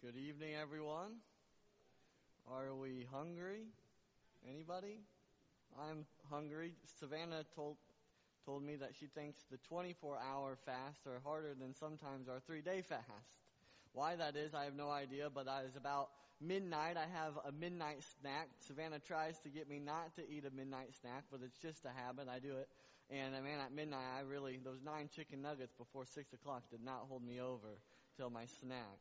Good evening, everyone. Are we hungry? Anybody? I'm hungry. Savannah told me that she thinks the 24-hour fasts are harder than sometimes our 3-day fast. Why that is, I have no idea, but that is about midnight. I have a midnight snack. Savannah tries to get me not to eat a midnight snack, but it's just a habit. I do it. And man, at midnight, those 9 chicken nuggets before 6 o'clock did not hold me over till my snack.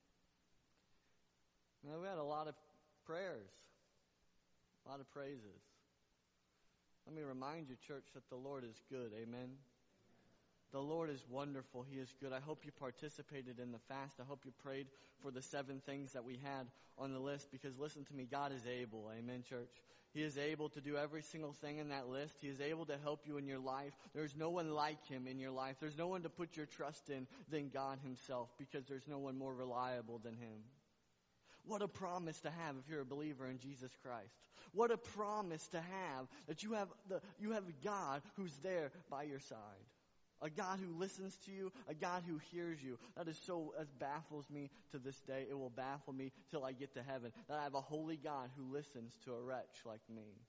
Now, we had a lot of prayers, a lot of praises. Let me remind you, church, that the Lord is good. Amen. The Lord is wonderful. He is good. I hope you participated in the fast. I hope you prayed for the 7 things that we had on the list, because listen to me, God is able. Amen, church. He is able to do every single thing in that list. He is able to help you in your life. There's no one like Him in your life. There's no one to put your trust in than God Himself, because there's no one more reliable than Him. What a promise to have if you're a believer in Jesus Christ. What a promise to have that you have a God who's there by your side. A God who listens to you, a God who hears you. That baffles me to this day. It will baffle me till I get to heaven. That I have a holy God who listens to a wretch like me.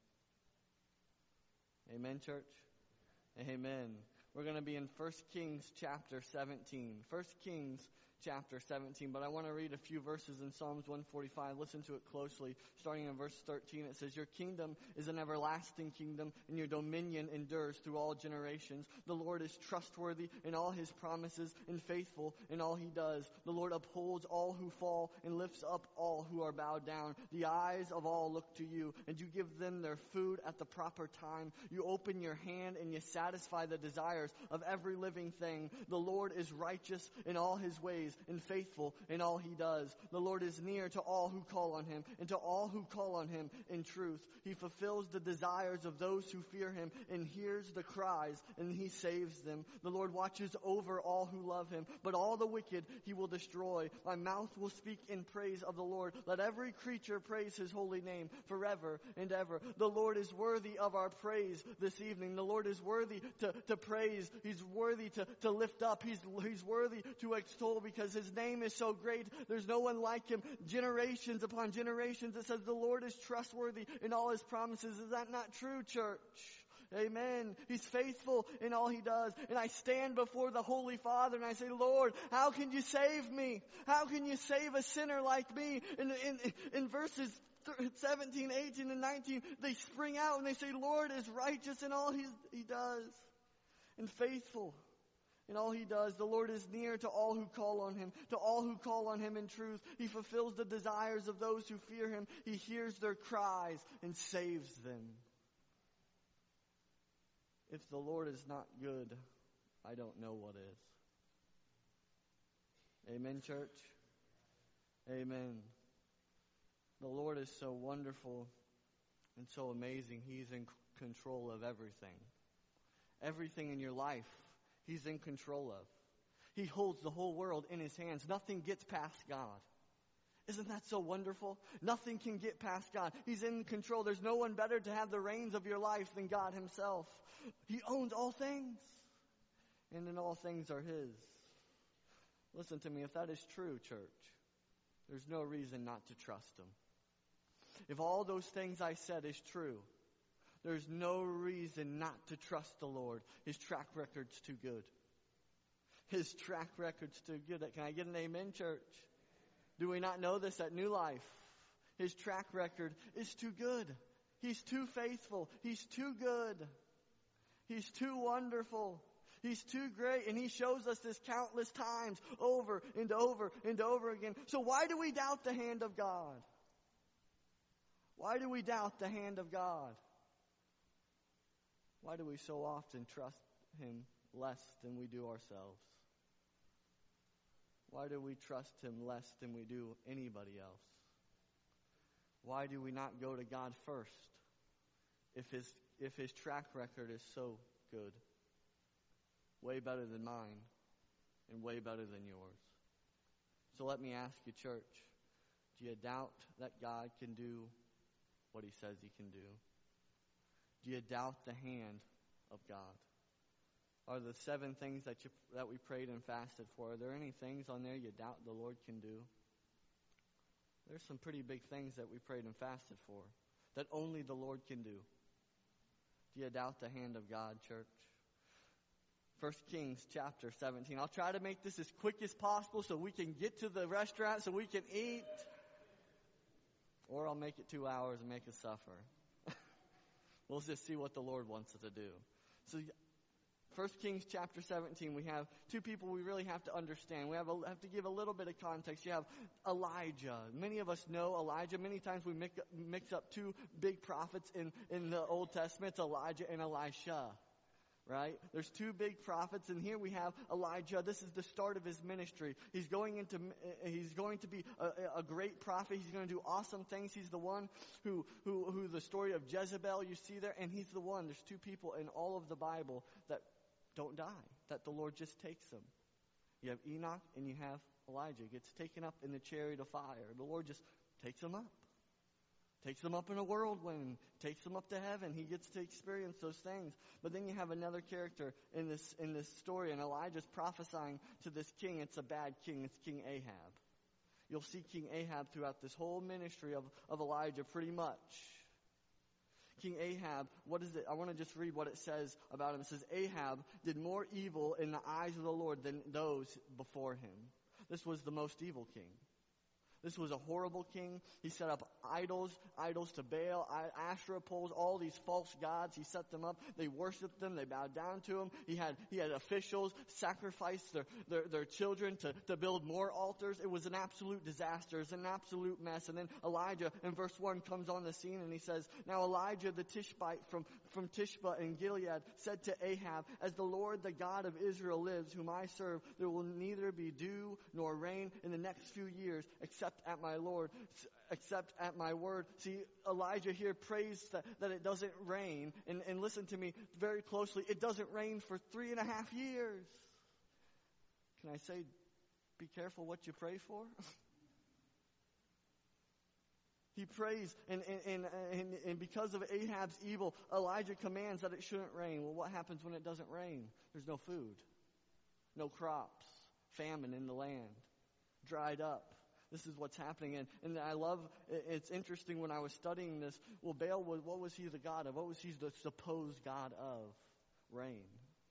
Amen, church? Amen. We're going to be in 1 Kings chapter 17. 1 Kings chapter 17. But I want to read a few verses in Psalms 145. Listen to it closely. Starting in verse 13, it says, "Your kingdom is an everlasting kingdom, and your dominion endures through all generations. The Lord is trustworthy in all His promises and faithful in all He does. The Lord upholds all who fall and lifts up all who are bowed down. The eyes of all look to you, and you give them their food at the proper time. You open your hand and you satisfy the desires of every living thing. The Lord is righteous in all His ways and faithful in all He does. The Lord is near to all who call on Him, and to all who call on Him in truth. He fulfills the desires of those who fear Him and hears the cries, and He saves them. The Lord watches over all who love Him, but all the wicked He will destroy. My mouth will speak in praise of the Lord. Let every creature praise His holy name forever and ever." The Lord is worthy of our praise this evening. The Lord is worthy to praise. He's worthy to lift up. He's worthy to extol, because His name is so great. There's no one like Him. Generations upon generations, it says the Lord is trustworthy in all His promises. Is that not true, church? Amen. He's faithful in all He does. And I stand before the Holy Father and I say, "Lord, how can you save me? How can you save a sinner like me?" In verses 17, 18, and 19, they spring out and they say, "Lord is righteous in all He does, and faithful in all He does. The Lord is near to all who call on Him, to all who call on Him in truth. He fulfills the desires of those who fear Him. He hears their cries and saves them." If the Lord is not good, I don't know what is. Amen, church? Amen. The Lord is so wonderful and so amazing. He's in control of everything. Everything in your life, He's in control of. He holds the whole world in His hands. Nothing gets past God. Isn't that so wonderful? Nothing can get past God. He's in control. There's no one better to have the reins of your life than God Himself. He owns all things, and then all things are His. Listen to me, if that is true, church, there's no reason not to trust Him. If all those things I said is true, there's no reason not to trust the Lord. His track record's too good. His track record's too good. Can I get an amen, church? Do we not know this at New Life? His track record is too good. He's too faithful. He's too good. He's too wonderful. He's too great. And He shows us this countless times over and over and over again. So why do we doubt the hand of God? Why do we doubt the hand of God? Why do we so often trust Him less than we do ourselves? Why do we trust Him less than we do anybody else? Why do we not go to God first if His track record is so good? Way better than mine and way better than yours. So let me ask you, church, do you doubt that God can do what He says He can do? Do you doubt the hand of God? Are the 7 things that we prayed and fasted for, are there any things on there you doubt the Lord can do? there's some pretty big things that we prayed and fasted for that only the Lord can do. Do you doubt the hand of God, church? 1 Kings chapter 17. I'll try to make this as quick as possible so we can get to the restaurant so we can eat. Or I'll make it 2 hours and make us suffer. We'll just see what the Lord wants us to do. So 1 Kings chapter 17, we have two people we really have to understand. We have to give a little bit of context. You have Elijah. Many of us know Elijah. Many times we mix up two big prophets in the Old Testament. It's Elijah and Elisha. Right? There's two big prophets, and here we have Elijah. This is the start of his ministry. He's going to be a great prophet. He's going to do awesome things. He's the one who the story of Jezebel you see there, and he's the one. There's two people in all of the Bible that don't die, that the Lord just takes them. You have Enoch and you have Elijah. He gets taken up in the chariot of fire. The Lord just takes them up. Takes them up in a whirlwind, takes them up to heaven. He gets to experience those things. But then you have another character in this story, and Elijah's prophesying to this king. It's a bad king. It's King Ahab. You'll see King Ahab throughout this whole ministry of Elijah pretty much. King Ahab, what is it? I want to just read what it says about him. It says, Ahab did more evil in the eyes of the Lord than those before him. This was the most evil king. This was a horrible king. He set up idols to Baal, Asherah poles, all these false gods. He set them up. They worshiped them. They bowed down to him. He had officials sacrifice their children to build more altars. It was an absolute disaster. It was an absolute mess. And then Elijah in verse 1 comes on the scene and he says, Now Elijah the Tishbite from Tishba in Gilead said to Ahab, As the Lord the God of Israel lives, whom I serve, there will neither be dew nor rain in the next few years except at my word. See, Elijah here prays that it doesn't rain. And listen to me very closely. It doesn't rain for 3.5 years. Can I say, be careful what you pray for? He prays, and because of Ahab's evil, Elijah commands that it shouldn't rain. Well, what happens when it doesn't rain? There's no food, no crops, famine in the land, dried up. This is what's happening. And I love, it's interesting when I was studying this. Well, Baal, what was he the god of? What was he the supposed god of? Rain.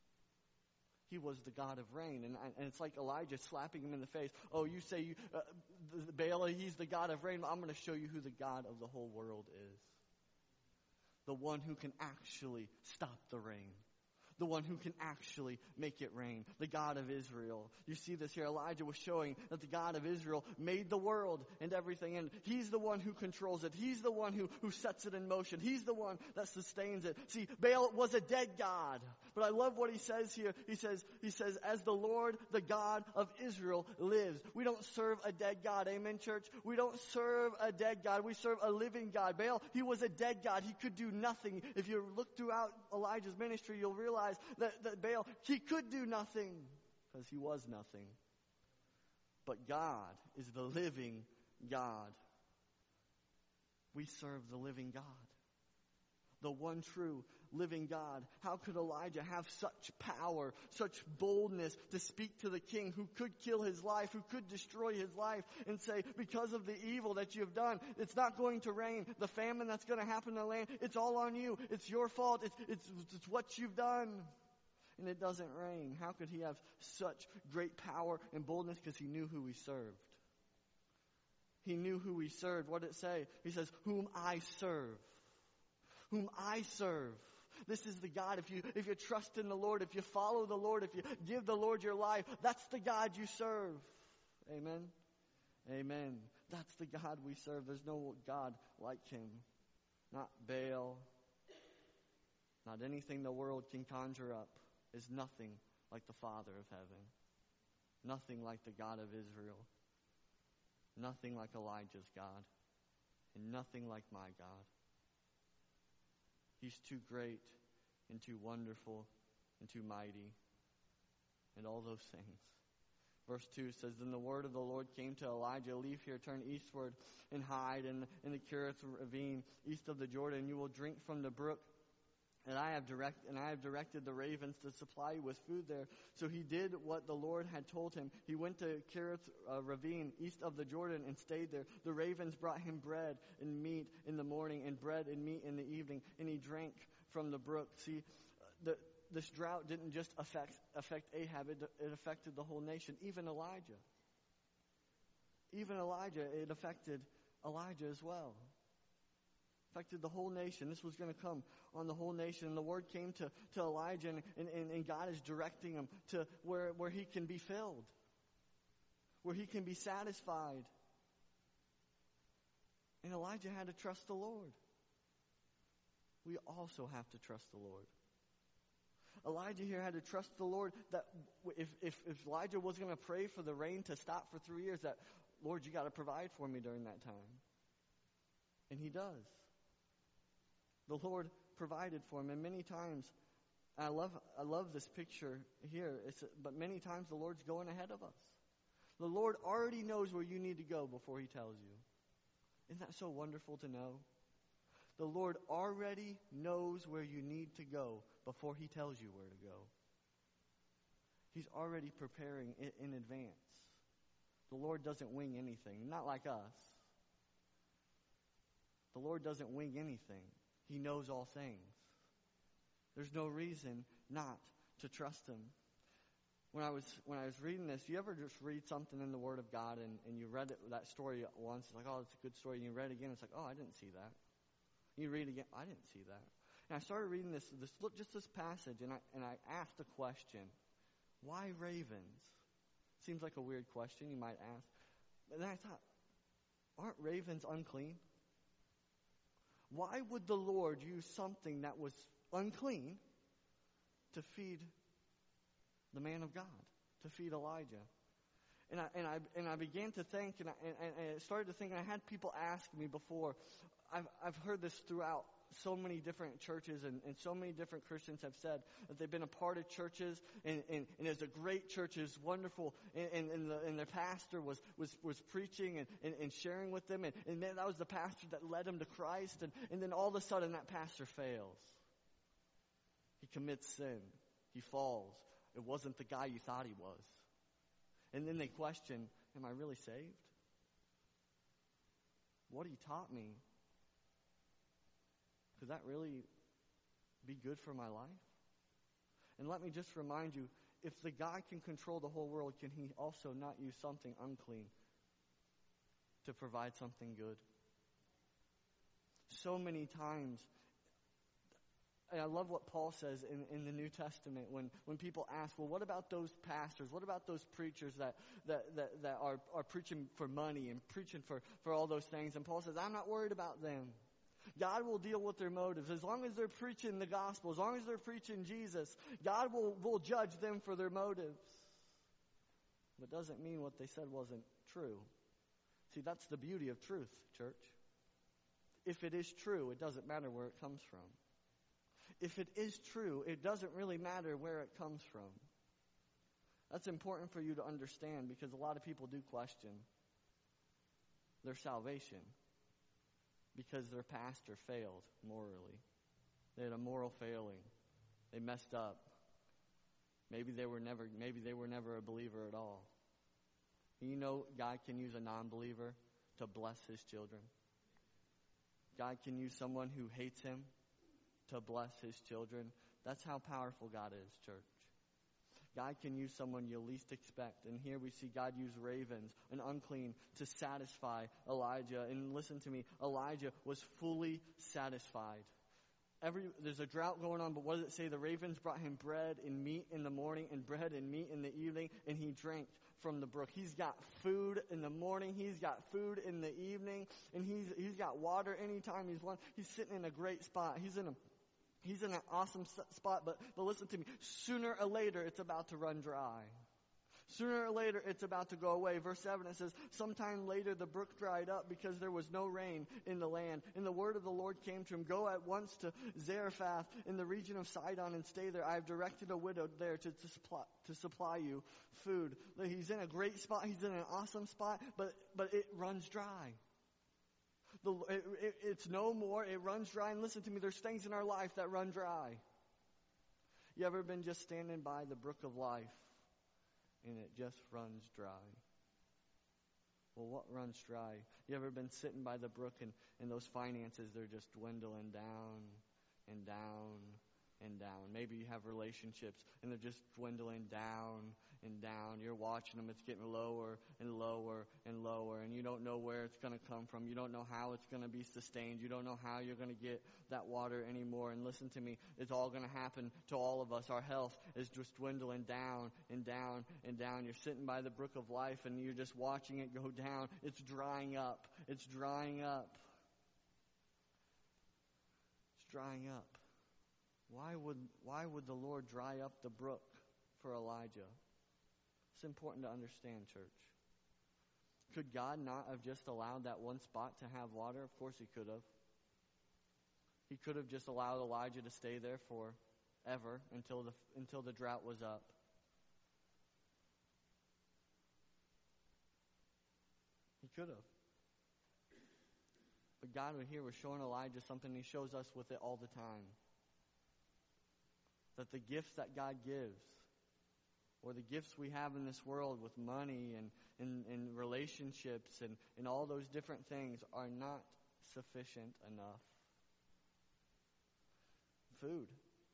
He was the god of rain. And it's like Elijah slapping him in the face. Oh, you say Baal, he's the god of rain. I'm going to show you who the God of the whole world is. The one who can actually stop the rain. The one who can actually make it rain. The God of Israel. You see this here. Elijah was showing that the God of Israel made the world and everything. And he's the one who controls it. He's the one who sets it in motion. He's the one that sustains it. See, Baal was a dead God. But I love what he says here. He says, as the Lord, the God of Israel lives. We don't serve a dead God. Amen, church? We don't serve a dead God. We serve a living God. Baal, he was a dead God. He could do nothing. If you look throughout Elijah's ministry, you'll realize that Baal, he could do nothing because he was nothing. But God is the living God. We serve the living God. The one true living God. How could Elijah have such power, such boldness to speak to the king who could kill his life, who could destroy his life, and say, because of the evil that you have done, it's not going to rain. The famine that's going to happen in the land, it's all on you. It's your fault. It's what you've done. And it doesn't rain. How could he have such great power and boldness? Because he knew who he served. He knew who he served. What did it say? He says, whom I serve. Whom I serve. This is the God. If you trust in the Lord, if you follow the Lord, if you give the Lord your life, that's the God you serve. Amen? Amen. That's the God we serve. There's no God like him. Not Baal. Not anything the world can conjure up is nothing like the Father of heaven. Nothing like the God of Israel. Nothing like Elijah's God. And nothing like my God. He's too great and too wonderful and too mighty and all those things. Verse 2 says, Then the word of the Lord came to Elijah, Leave here, turn eastward, and hide in the Kerith ravine, east of the Jordan. You will drink from the brook And I have directed the ravens to supply you with food there. So he did what the Lord had told him. He went to Kerith ravine east of the Jordan and stayed there. The ravens brought him bread and meat in the morning and bread and meat in the evening, and he drank from the brook. See, this drought didn't just affect Ahab, it affected the whole nation, even Elijah. It affected Elijah as well. Affected the whole nation. This was going to come on the whole nation. And the word came to Elijah, and God is directing him to where he can be filled, where he can be satisfied. And Elijah had to trust the Lord. We also have to trust the Lord. Elijah here had to trust the Lord that if Elijah was going to pray for the rain to stop for 3 years, that, Lord, you got to provide for me during that time. And he does. The Lord provided for him, and many times, I love this picture here. But many times the Lord's going ahead of us. The Lord already knows where you need to go before He tells you. Isn't that so wonderful to know? The Lord already knows where you need to go before He tells you where to go. He's already preparing it in advance. The Lord doesn't wing anything, not like us. The Lord doesn't wing anything. He knows all things. There's no reason not to trust Him. When I was reading this, you ever just read something in the Word of God and you read that story once, it's like, oh, it's a good story, and you read it again, it's like, oh, I didn't see that. You read it again, I didn't see that. And I started reading this passage, and I asked a question. Why ravens? Seems like a weird question, you might ask. But then I thought, aren't ravens unclean? Why would the Lord use something that was unclean to feed the man of God, to feed Elijah? And I began to think, and I started to think, and I had people ask me before. I've heard this throughout so many different churches, and so many different Christians have said that they've been a part of churches, and it's a great church, it's wonderful, and their pastor was preaching and sharing with them, and that was the pastor that led them to Christ, and then all of a sudden that pastor fails. He commits sin. He falls. It wasn't the guy you thought he was. And then they question, am I really saved? What he taught me, could that really be good for my life? And let me just remind you, if the God can control the whole world, can He also not use something unclean to provide something good? So many times, and I love what Paul says in the New Testament when people ask, well, what about those pastors? What about those preachers that are preaching for money and preaching for all those things? And Paul says, I'm not worried about them. God will deal with their motives. As long as they're preaching the gospel, as long as they're preaching Jesus, God will judge them for their motives. But doesn't mean what they said wasn't true. See, that's the beauty of truth, church. If it is true, it doesn't matter where it comes from. If it is true, it doesn't really matter where it comes from. That's important for you to understand, because a lot of people do question their salvation because their pastor failed morally. They had a moral failing. They messed up. Maybe they were never a believer at all. You know, God can use a non-believer to bless His children. God can use someone who hates Him to bless His children. That's how powerful God is, church. God can use someone you least expect. And here we see God use ravens, an unclean, to satisfy Elijah. And listen to me, Elijah was fully satisfied. There's a drought going on, but what does it say? The ravens brought him bread and meat in the morning and bread and meat in the evening, and he drank from the brook. He's got food in the morning, he's got food in the evening, and he's got water anytime he's sitting in a great spot. He's in an awesome spot, but listen to me. Sooner or later, it's about to run dry. Sooner or later, it's about to go away. Verse 7, it says, sometime later the brook dried up because there was no rain in the land. And the word of the Lord came to him, go at once to Zarephath in the region of Sidon and stay there. I have directed a widow there to supply you food. He's in a great spot. He's in an awesome spot, but it runs dry. It's no more. It runs dry. And listen to me, there's things in our life that run dry. You ever been just standing by the brook of life and it just runs dry? Well, what runs dry? You ever been sitting by the brook and those finances, they're just dwindling down and down and down. Maybe you have relationships and they're just dwindling down and down. You're watching them. It's getting lower and lower and lower, and you don't know where it's going to come from. You don't know how it's going to be sustained. You don't know how you're going to get that water anymore. And listen to me, it's all going to happen to all of us. Our health is just dwindling down and down and down. You're sitting by the brook of life and you're just watching it go down. It's drying up. It's drying up. It's drying up. Why would the Lord dry up the brook for Elijah? It's important to understand, church. Could God not have just allowed that one spot to have water? Of course he could have. He could have just allowed Elijah to stay there forever until the drought was up. He could have. But God here was showing Elijah something. He shows us with it all the time. That the gifts that God gives, or the gifts we have in this world with money and relationships and all those different things, are not sufficient enough. Food,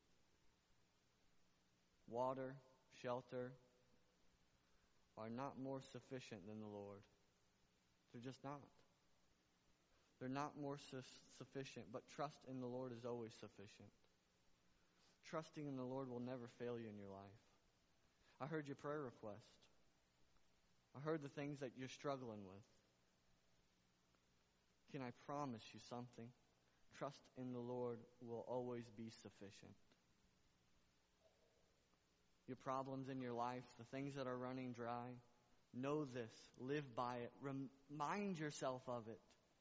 water, shelter are not more sufficient than the Lord. They're just not. They're not more sufficient, but trust in the Lord is always sufficient. Trusting in the Lord will never fail you in your life. I heard your prayer request. I heard the things that you're struggling with. Can I promise you something? Trust in the Lord will always be sufficient. Your problems in your life, the things that are running dry, know this. Live by it. Remind yourself of it.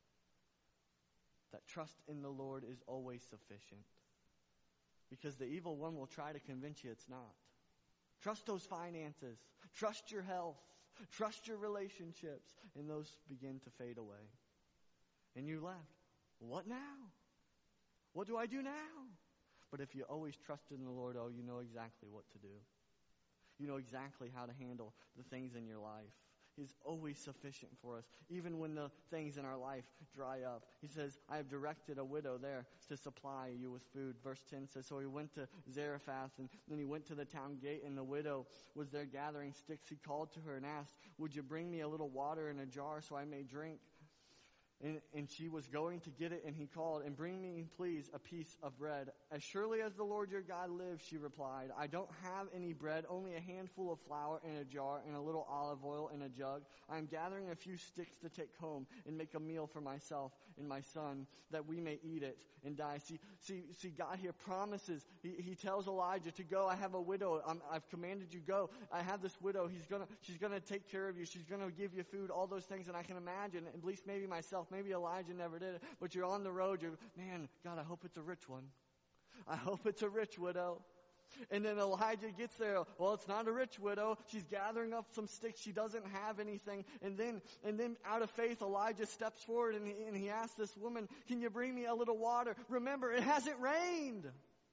That trust in the Lord is always sufficient. Because the evil one will try to convince you it's not. Trust those finances. Trust your health. Trust your relationships. And those begin to fade away. And you left. What now? What do I do now? But if you always trusted in the Lord, you know exactly what to do. You know exactly how to handle the things in your life. He's always sufficient for us, even when the things in our life dry up. He says, I have directed a widow there to supply you with food. Verse 10 says, so he went to Zarephath, and then he went to the town gate, and the widow was there gathering sticks. He called to her and asked, would you bring me a little water in a jar so I may drink? And she was going to get it, and he called, and bring me, please, a piece of bread. As surely as the Lord your God lives, she replied, I don't have any bread, only a handful of flour in a jar and a little olive oil in a jug. I am gathering a few sticks to take home and make a meal for myself and my son, that we may eat it and die. See, God here promises. He tells Elijah to go. I have a widow. I've commanded you go. I have this widow. She's gonna take care of you. She's gonna give you food. All those things. And I can imagine, at least maybe myself, maybe Elijah never did it, but you're on the road. Man, God, I hope it's a rich one. I hope it's a rich widow. And then Elijah gets there. Well, it's not a rich widow. She's gathering up some sticks. She doesn't have anything. And then out of faith, Elijah steps forward and he asks this woman, can you bring me a little water? Remember, it hasn't rained.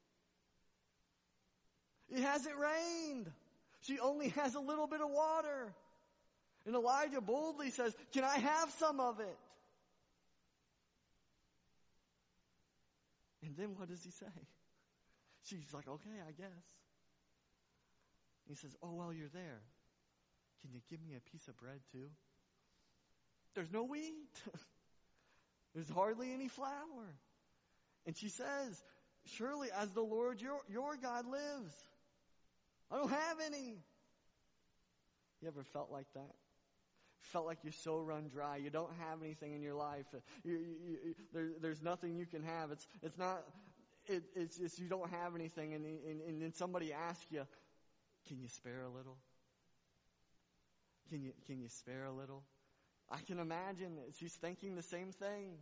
It hasn't rained. She only has a little bit of water. And Elijah boldly says, can I have some of it? And then what does he say? She's like, okay, I guess. He says, oh, well, you're there. Can you give me a piece of bread too? There's no wheat. There's hardly any flour. And she says, surely as the Lord your God lives, I don't have any. You ever felt like that? Felt like you're so run dry. You don't have anything in your life. There's nothing you can have. It's not... It's just you don't have anything, and then somebody asks you, can you spare a little? Can you spare a little? I can imagine she's thinking the same thing.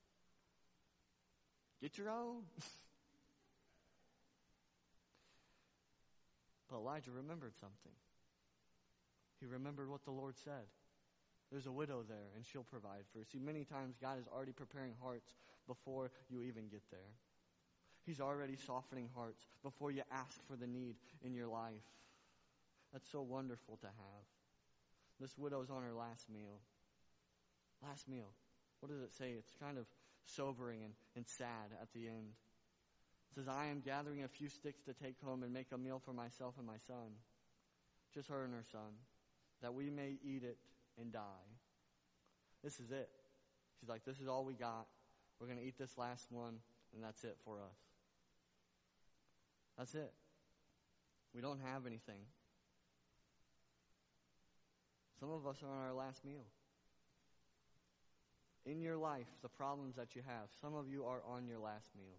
Get your own. But Elijah remembered something. He remembered what the Lord said. There's a widow there, and she'll provide for you. See, many times God is already preparing hearts before you even get there. He's already softening hearts before you ask for the need in your life. That's so wonderful to have. This widow's on her last meal. Last meal. What does it say? It's kind of sobering and sad at the end. It says, I am gathering a few sticks to take home and make a meal for myself and my son. Just her and her son. That we may eat it and die. This is it. She's like, this is all we got. We're going to eat this last one, and that's it for us. That's it. We don't have anything. Some of us are on our last meal. In your life, the problems that you have, some of you are on your last meal.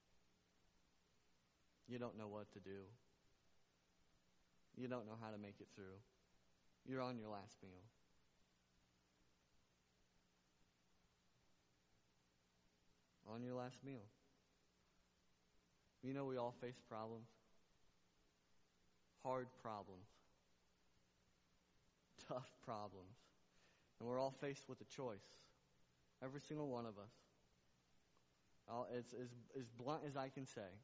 You don't know what to do. You don't know how to make it through. You're on your last meal. On your last meal. You know we all face problems. Hard problems. Tough problems. And we're all faced with a choice. Every single one of us. It's as blunt as I can say.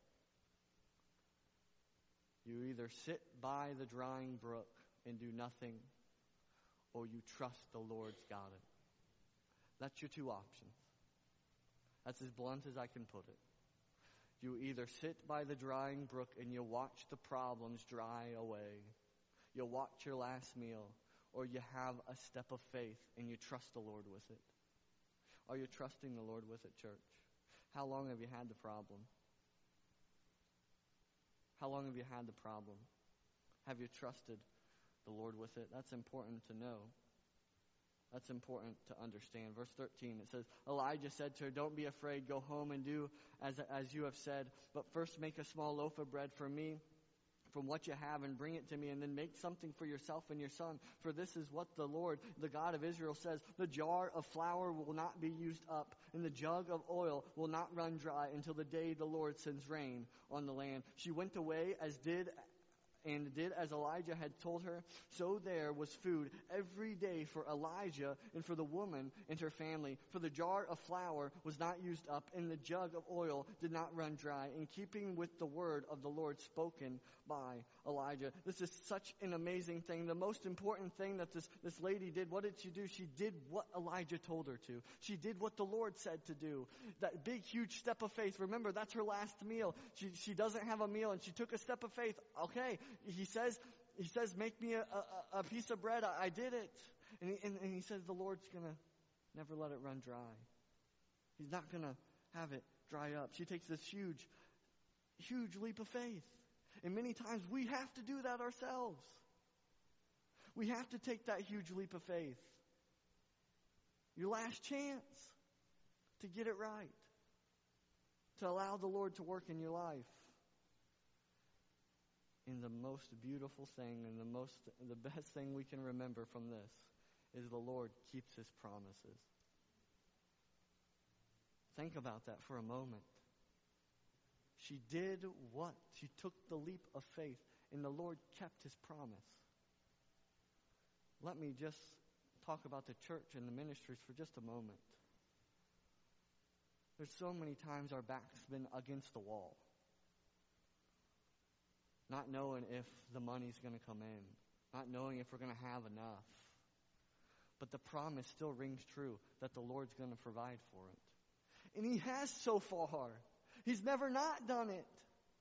You either sit by the drying brook and do nothing, or you trust the Lord's got it. That's your two options. That's as blunt as I can put it. You either sit by the drying brook and you watch the problems dry away. You watch your last meal. Or you have a step of faith and you trust the Lord with it. Are you trusting the Lord with it, church? How long have you had the problem? How long have you had the problem? Have you trusted the Lord with it? That's important to know. That's important to understand. Verse 13, it says, Elijah said to her, don't be afraid. Go home and do as you have said. But first make a small loaf of bread for me from what you have and bring it to me. And then make something for yourself and your son. For this is what the Lord, the God of Israel, says. The jar of flour will not be used up, and the jug of oil will not run dry until the day the Lord sends rain on the land. She went away did as Elijah had told her. So there was food every day for Elijah and for the woman and her family. For the jar of flour was not used up, and the jug of oil did not run dry, in keeping with the word of the Lord spoken by Elijah. This is such an amazing thing. The most important thing that this lady did, what did she do? She did what Elijah told her to. She did what the Lord said to do. That big, huge step of faith. Remember, that's her last meal. She doesn't have a meal, and she took a step of faith. Okay, he says, make me a piece of bread. I did it. And he says the Lord's going to never let it run dry. He's not going to have it dry up. She takes this huge, huge leap of faith. And many times we have to do that ourselves. We have to take that huge leap of faith. Your last chance to get it right. To allow the Lord to work in your life. And the most beautiful thing and the best thing we can remember from this is the Lord keeps His promises. Think about that for a moment. She did what? She took the leap of faith, and the Lord kept His promise. Let me just talk about the church and the ministries for just a moment. There's so many times our back's been against the wall. Not knowing if the money's going to come in. Not knowing if we're going to have enough. But the promise still rings true that the Lord's going to provide for it. And He has so far. He's never not done it.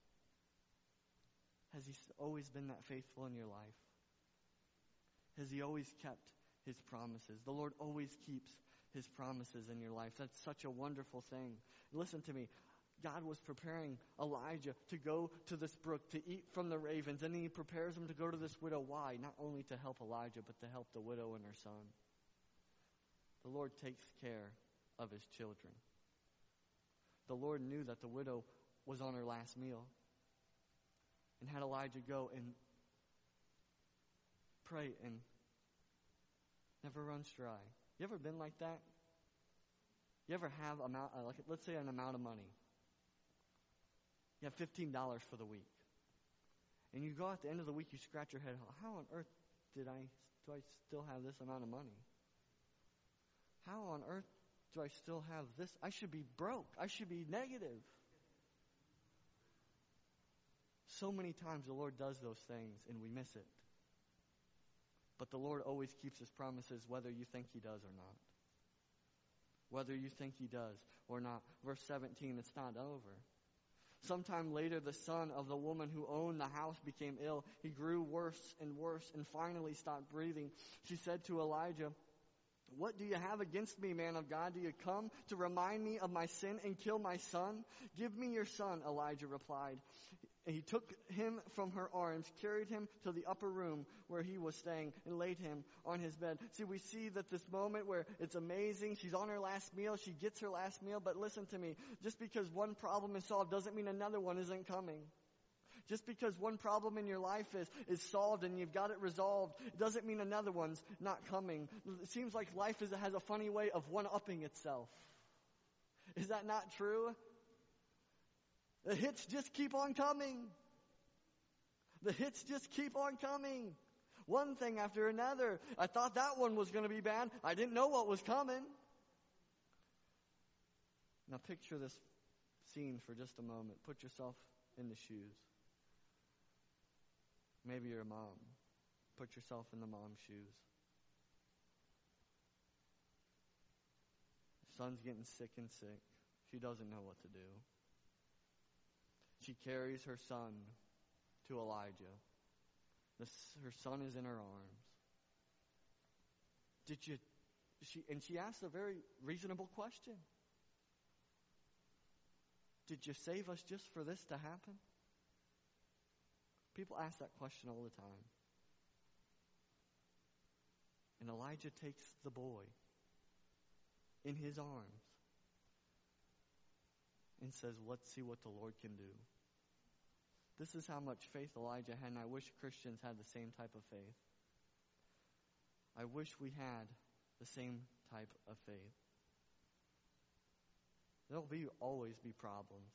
Has He always been that faithful in your life? Has He always kept His promises? The Lord always keeps His promises in your life. That's such a wonderful thing. Listen to me. God was preparing Elijah to go to this brook to eat from the ravens. And He prepares him to go to this widow. Why? Not only to help Elijah, but to help the widow and her son. The Lord takes care of His children. The Lord knew that the widow was on her last meal and had Elijah go and pray and never runs dry. You ever been like that? You ever have let's say an amount of money. You have $15 for the week. And you go at the end of the week, you scratch your head, how on earth do I still have this amount of money? How on earth do I still have this? I should be broke. I should be negative. So many times the Lord does those things and we miss it. But the Lord always keeps His promises whether you think He does or not. Whether you think He does or not. Verse 17, it's not over. Sometime later, the son of the woman who owned the house became ill. He grew worse and worse and finally stopped breathing. She said to Elijah, "What do you have against me, man of God? Do you come to remind me of my sin and kill my son? Give me your son," Elijah replied. He took him from her arms, carried him to the upper room where he was staying, and laid him on his bed. See, we see that this moment where it's amazing. She's on her last meal. She gets her last meal. But listen to me. Just because one problem is solved doesn't mean another one isn't coming. Just because one problem in your life is solved and you've got it resolved, it doesn't mean another one's not coming. It seems like life has a funny way of one-upping itself. Is that not true? The hits just keep on coming. The hits just keep on coming. One thing after another. I thought that one was going to be bad. I didn't know what was coming. Now picture this scene for just a moment. Put yourself in the shoes. Maybe you're a mom. Put yourself in the mom's shoes. Son's getting sick and sick. She doesn't know what to do. She carries her son to Elijah. Her son is in her arms. She asked a very reasonable question. Did you save us just for this to happen? People ask that question all the time. And Elijah takes the boy in his arms and says, "Let's see what the Lord can do." This is how much faith Elijah had, and I wish Christians had the same type of faith. I wish we had the same type of faith. There'll always be problems.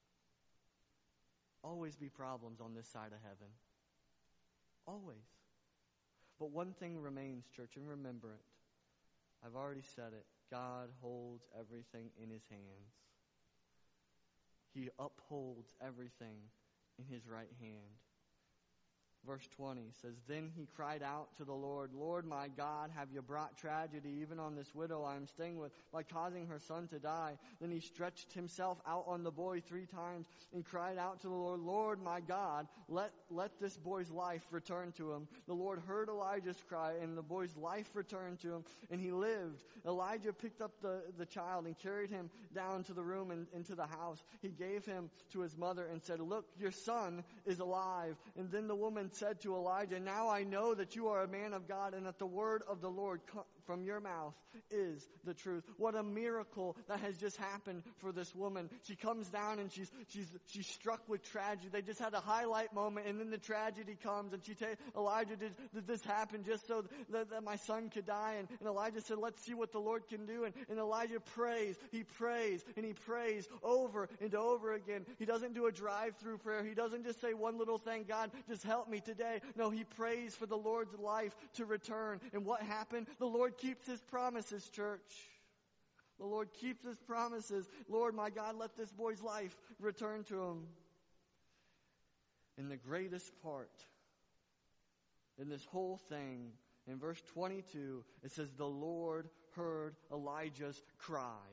Always be problems on this side of heaven. Always. But one thing remains, church, and remember it. I've already said it. God holds everything in His hands. He upholds everything in His right hand. Verse 20 says, "Then he cried out to the Lord, 'Lord my God, have you brought tragedy even on this widow I am staying with by causing her son to die?' Then he stretched himself out on the boy 3 times and cried out to the Lord, 'Lord my God, let this boy's life return to him.' The Lord heard Elijah's cry, and the boy's life returned to him, and he lived. Elijah picked up the child and carried him down to the room and into the house. He gave him to his mother and said, 'Look, your son is alive.' And then the woman said to Elijah, 'Now I know that you are a man of God and that the word of the Lord from your mouth is the truth.'" What a miracle that has just happened for this woman. She comes down and she's struck with tragedy. They just had a highlight moment, and then the tragedy comes, and she tells Elijah, did this happen just so that my son could die?" And Elijah said, "Let's see what the Lord can do." And Elijah prays. He prays, and he prays over and over again. He doesn't do a drive-through prayer. He doesn't just say one little thing, "God, just help me today." No, he prays for the Lord's life to return. And what happened? The Lord keeps His promises, church. The Lord keeps His promises. "Lord, my God, let this boy's life return to him." And the greatest part in this whole thing, in verse 22, it says, "The Lord heard Elijah's cry."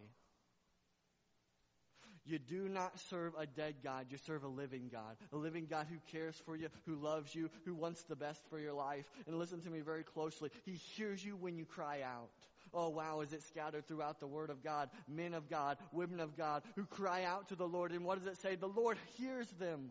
You do not serve a dead God. You serve a living God. A living God who cares for you, who loves you, who wants the best for your life. And listen to me very closely. He hears you when you cry out. Oh, wow, is it scattered throughout the Word of God? Men of God, women of God, who cry out to the Lord. And what does it say? The Lord hears them.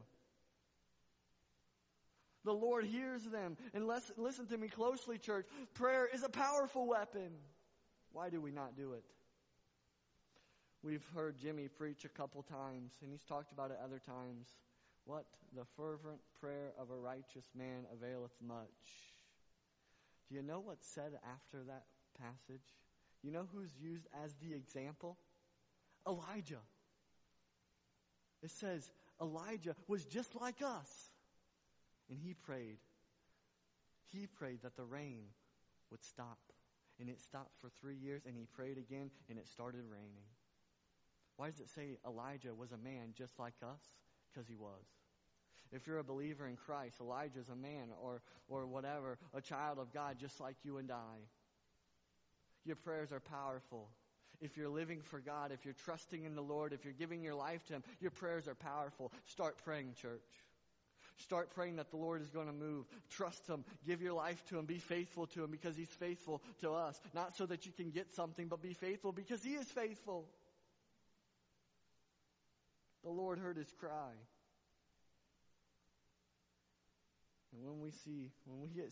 The Lord hears them. And listen to me closely, church. Prayer is a powerful weapon. Why do we not do it? We've heard Jimmy preach a couple times, and he's talked about it other times. What? The fervent prayer of a righteous man availeth much. Do you know what's said after that passage? You know who's used as the example? Elijah. It says Elijah was just like us. And he prayed that the rain would stop. And it stopped for 3 years, and he prayed again, and it started raining. Why does it say Elijah was a man just like us? Because he was. If you're a believer in Christ, Elijah's a man or whatever, a child of God just like you and I. Your prayers are powerful. If you're living for God, if you're trusting in the Lord, if you're giving your life to Him, your prayers are powerful. Start praying, church. Start praying that the Lord is going to move. Trust Him. Give your life to Him. Be faithful to Him because He's faithful to us. Not so that you can get something, but be faithful because He is faithful. The Lord heard his cry. And when we get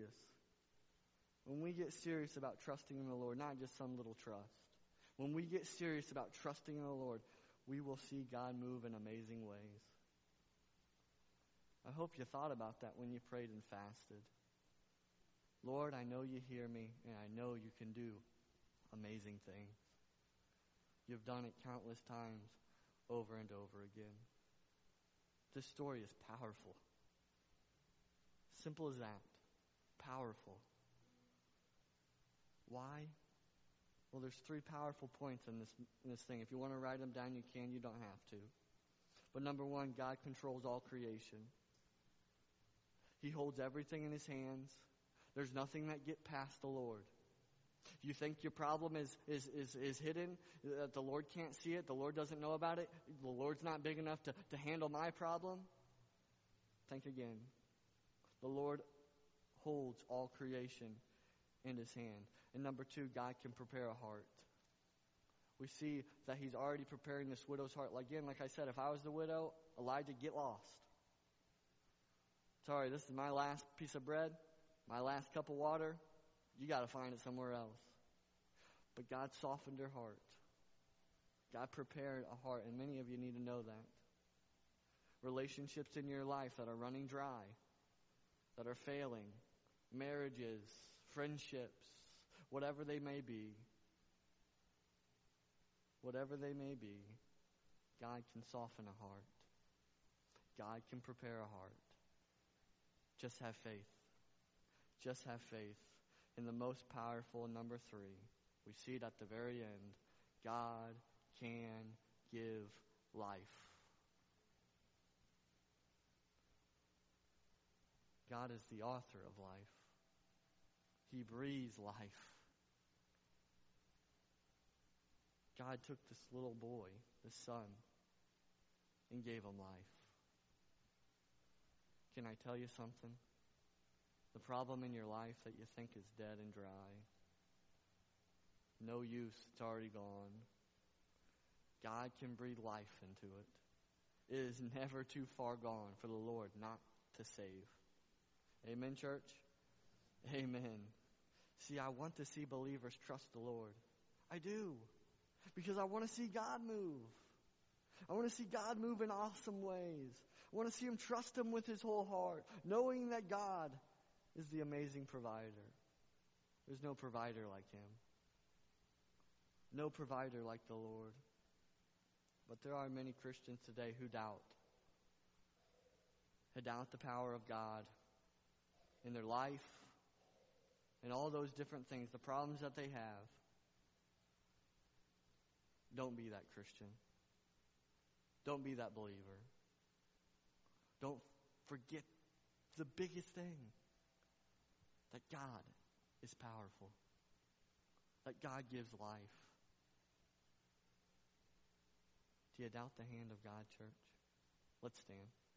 serious about trusting in the Lord, not just some little trust, when we get serious about trusting in the Lord, we will see God move in amazing ways. I hope you thought about that when you prayed and fasted. Lord, I know you hear me, and I know you can do amazing things. You've done it countless times, over and over again. This story is powerful. Simple as that. Powerful. Why? Well, there's 3 powerful points in this thing. If you want to write them down, you can. You don't have to. But number 1, God controls all creation. He holds everything in His hands. There's nothing that gets past the Lord. You think your problem is hidden, that the Lord can't see it, the Lord doesn't know about it, the Lord's not big enough to handle my problem? Think again. The Lord holds all creation in His hand. And number 2, God can prepare a heart. We see that He's already preparing this widow's heart. Again, like I said, if I was the widow, Elijah, get lost. Sorry, this is my last piece of bread, my last cup of water. You got to find it somewhere else. But God softened her heart. God prepared a heart, and many of you need to know that. Relationships in your life that are running dry, that are failing, marriages, friendships, whatever they may be, God can soften a heart. God can prepare a heart. Just have faith. Just have faith. And the most powerful, number 3, we see it at the very end. God can give life. God is the author of life. He breathes life. God took this little boy, this son, and gave him life. Can I tell you something? The problem in your life that you think is dead and dry, no use, it's already gone. God can breathe life into it. It is never too far gone for the Lord not to save. Amen, church? Amen. See, I want to see believers trust the Lord. I do. Because I want to see God move. I want to see God move in awesome ways. I want to see Him trust Him with his whole heart, knowing that God is the amazing provider. There's no provider like Him. No provider like the Lord. But there are many Christians today who doubt. Who doubt the power of God in their life and all those different things, the problems that they have. Don't be that Christian. Don't be that believer. Don't forget the biggest thing. That God is powerful. That God gives life. Do you doubt the hand of God, church? Let's stand.